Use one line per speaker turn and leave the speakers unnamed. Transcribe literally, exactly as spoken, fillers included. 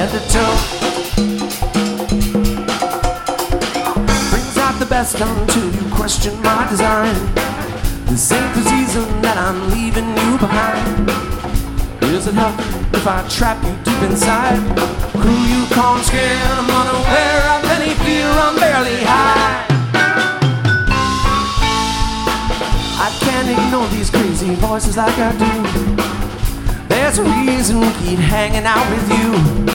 head to toe. Brings out the best until you question my design. This ain't the season that I'm leaving you behind. Is it healthy if I trap you deep inside? Crew you calm scared, I'm unaware of any fear, I'm barely high. I can't ignore these crazy voices like I do. There's a reason we keep hanging out with you.